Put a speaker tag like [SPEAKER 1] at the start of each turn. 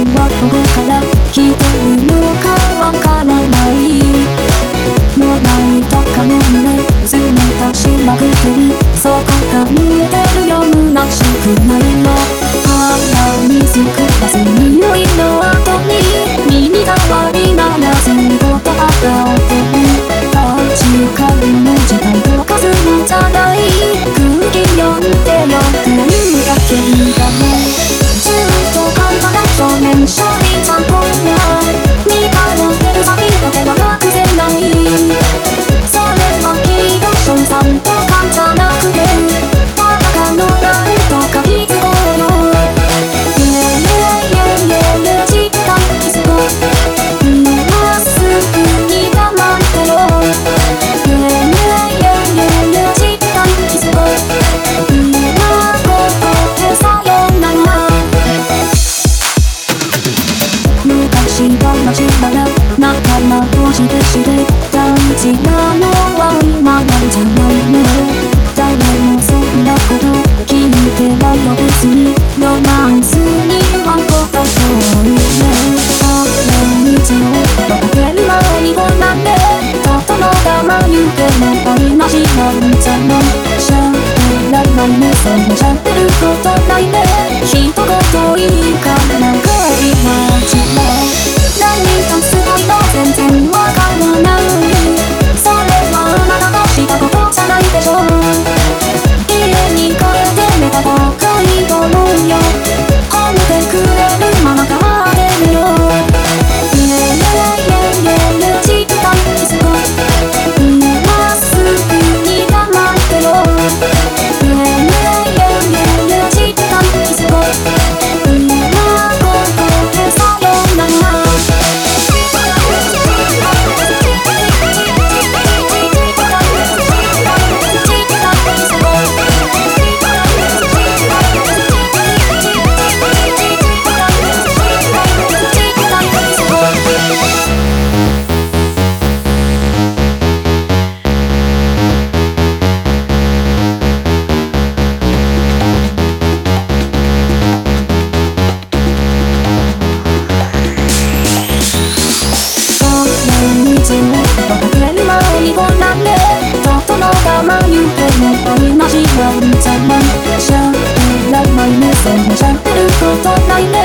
[SPEAKER 1] はここから一人のかわからないもう泣いたかもね冷たしまくってるそこが見えてるよ虚しくないの鼻にすくわず匂いの後に耳障りならずにことあった音に確かにの時代とかすのじゃない空気読んでよっていうだけだねずっと簡単な少年少女ちゃんとや見たのてる先だけは隠せないそれはきっと賞賛とかじゃなくてただかのなんとかいつもよ実感すご今すぐに黙ってろ実感すご今ここでさよなら昔話なら仲間として大事なのは今なんじゃないの誰もそんなこと聞いてはよ別にロマンスにはことそういうね毎日を分ける前にこんなんでとっとの我慢言ってもありなしなんじゃないしゃべらないねそんなしゃべることないね一言いいからなんか今じゃ何かすごいの全然わからないそれはあなたがしたことじゃないでしょ家に帰って寝た方がいいと思うよ褒めてくれるママが待ってるよ実感すごい今すぐに黙ってろ実感すごい今ここでさよならしゃべらないねそんなしゃべることないね